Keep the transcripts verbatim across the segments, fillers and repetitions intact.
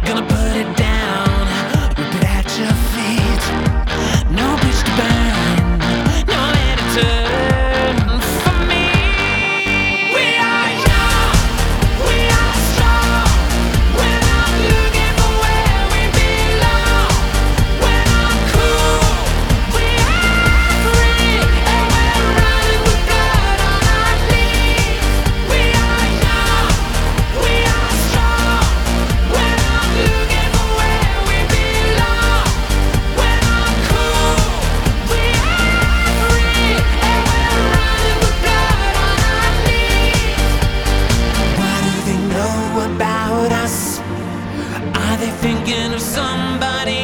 Gonna put it down, rip it at your feet. No bridge to burn, no way to turn for me. We are young, we are strong. We're not looking for where we belong. We're not cool, we are free, and we're running with blood on our knees. We are young, we are strong. We're not looking for where we belong. We're not cool, we are free, and we're running with blood on our knees. What do they know about us? Are they thinking of somebody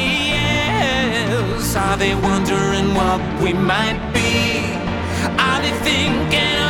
else? Are they wondering what we might be? Are they thinking